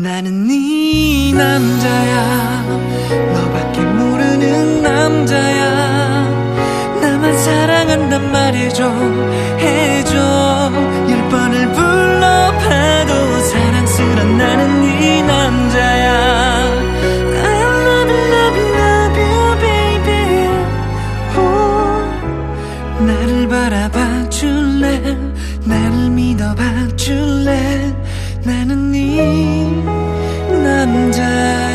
나는 네 남자야. 너밖에 모르는 남자야. 나만 사랑한단 말해줘. 해줘. 10번을 불러봐도 사랑스런 나는 네 남자야. I love you, love you, love you, baby. oh. 나를 바라봐 줄래. 나를 믿어봐 줄래. 나는 네 남자